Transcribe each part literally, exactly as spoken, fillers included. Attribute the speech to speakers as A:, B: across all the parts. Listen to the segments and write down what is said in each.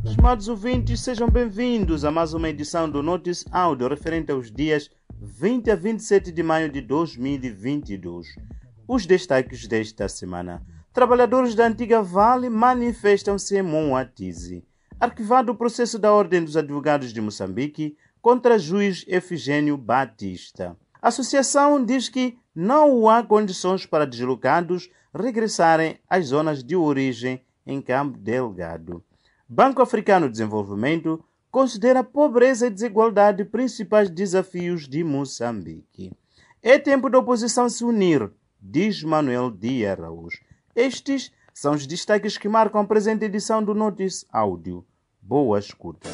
A: Estimados ouvintes, sejam bem-vindos a mais uma edição do Notice Áudio referente aos dias vinte a vinte e sete de maio de dois mil e vinte e dois. Os destaques desta semana. Trabalhadores da antiga Vale manifestam-se em Moatize. Arquivado o processo da Ordem dos Advogados de Moçambique contra juiz Efigênio Batista. A associação diz que não há condições para deslocados regressarem às zonas de origem em Cabo Delgado. Banco Africano de Desenvolvimento considera pobreza e desigualdade principais desafios de Moçambique. É tempo da oposição se unir, diz Manuel de Araújo. Estes são os destaques que marcam a presente edição do Notice Áudio. Boa escuta.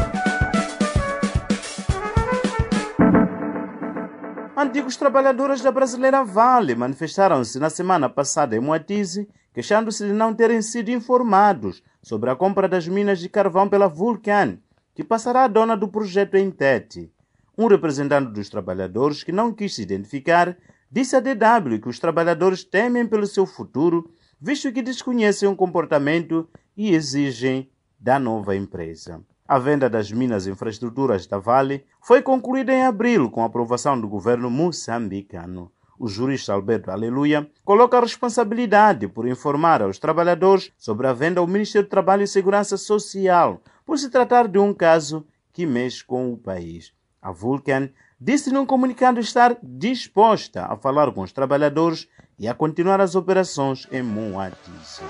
A: Antigos trabalhadores da brasileira Vale manifestaram-se na semana passada em Moatize, queixando-se de não terem sido informados sobre a compra das minas de carvão pela Vulcan, que passará a dona do projeto em Tete. Um representante dos trabalhadores, que não quis se identificar, disse à D W que os trabalhadores temem pelo seu futuro, visto que desconhecem o comportamento e exigem da nova empresa. A venda das minas e infraestruturas da Vale foi concluída em abril com a aprovação do governo moçambicano. O jurista Alberto Aleluia coloca a responsabilidade por informar aos trabalhadores sobre a venda ao Ministério do Trabalho e Segurança Social, por se tratar de um caso que mexe com o país. A Vulcan disse num comunicado estar disposta a falar com os trabalhadores e a continuar as operações em Moatize.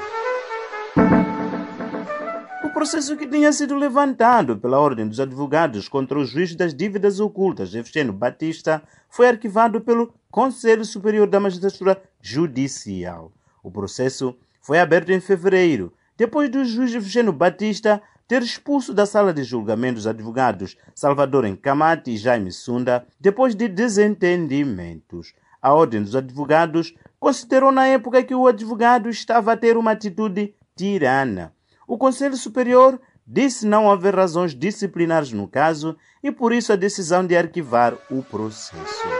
A: O processo que tinha sido levantado pela Ordem dos Advogados contra o juiz das dívidas ocultas, Efigênio Batista, foi arquivado pelo Conselho Superior da Magistratura Judicial. O processo foi aberto em fevereiro, depois do juiz Efigênio Batista ter expulso da sala de julgamento os advogados Salvador Encamate e Jaime Sunda, depois de desentendimentos. A Ordem dos Advogados considerou na época que o advogado estava a ter uma atitude tirana. O Conselho Superior disse não haver razões disciplinares no caso e por isso a decisão de arquivar o processo.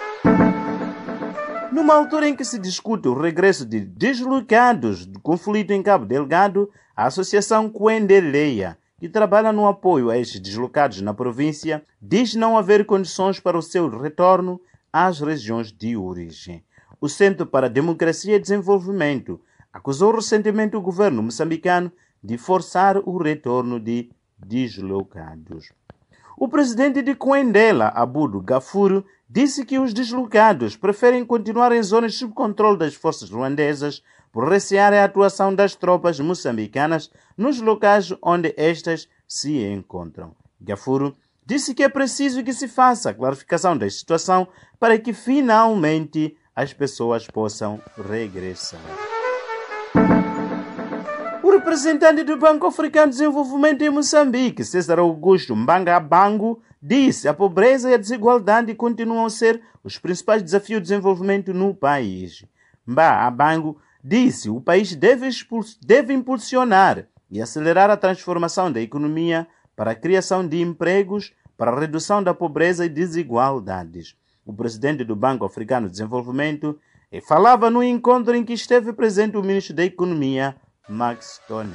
A: Numa altura em que se discute o regresso de deslocados do conflito em Cabo Delgado, a Associação Coendeleia, que trabalha no apoio a estes deslocados na província, diz não haver condições para o seu retorno às regiões de origem. O Centro para a Democracia e Desenvolvimento acusou recentemente o governo moçambicano de forçar o retorno de deslocados. O presidente de Coendela, Abudu Gafuro, disse que os deslocados preferem continuar em zonas sob controle das forças ruandesas por recear a atuação das tropas moçambicanas nos locais onde estas se encontram. Gafuro disse que é preciso que se faça a clarificação da situação para que finalmente as pessoas possam regressar. O representante do Banco Africano de Desenvolvimento em Moçambique, César Augusto Mbangabango, disse que a pobreza e a desigualdade continuam a ser os principais desafios de desenvolvimento no país. Mbangabango disse que o país deve, deve impulsionar e acelerar a transformação da economia para a criação de empregos, para a redução da pobreza e desigualdades. O presidente do Banco Africano de Desenvolvimento falava no encontro em que esteve presente o ministro da Economia, Max Tonel.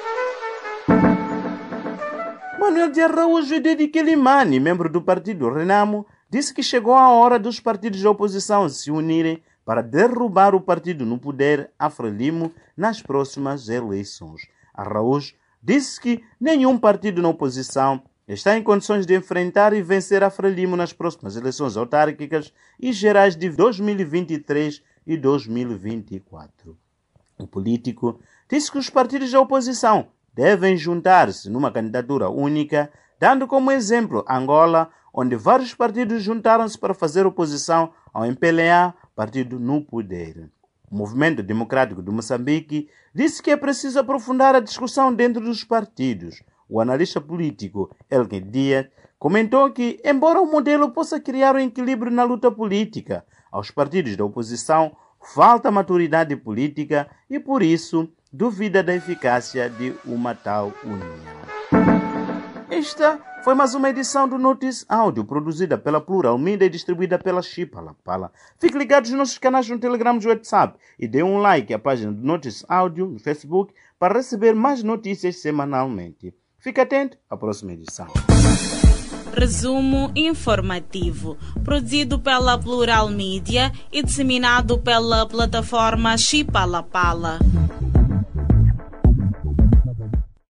A: Manuel de Araújo e Dedi Kelimani, membro do partido Renamo, disse que chegou a hora dos partidos da oposição se unirem para derrubar o partido no poder, a Frelimo, nas próximas eleições. Araújo disse que nenhum partido na oposição está em condições de enfrentar e vencer a Frelimo nas próximas eleições autárquicas e gerais de dois mil e vinte e três e dois mil e vinte e quatro. O político disse que os partidos da oposição devem juntar-se numa candidatura única, dando como exemplo Angola, onde vários partidos juntaram-se para fazer oposição ao M P L A, partido no poder. O Movimento Democrático de Moçambique disse que é preciso aprofundar a discussão dentro dos partidos. O analista político Elkin Dias comentou que, embora o modelo possa criar um equilíbrio na luta política, aos partidos da oposição falta maturidade política e, por isso, duvida da eficácia de uma tal união. Esta foi mais uma edição do Notice Áudio, produzida pela Plural Media e distribuída pela Chipalapala. Fique ligados nos nossos canais no Telegram e no WhatsApp e dê um like à página do Notice Áudio no Facebook para receber mais notícias semanalmente. Fique atento à próxima edição.
B: Resumo informativo, produzido pela Plural Mídia e disseminado pela plataforma Chipalapala.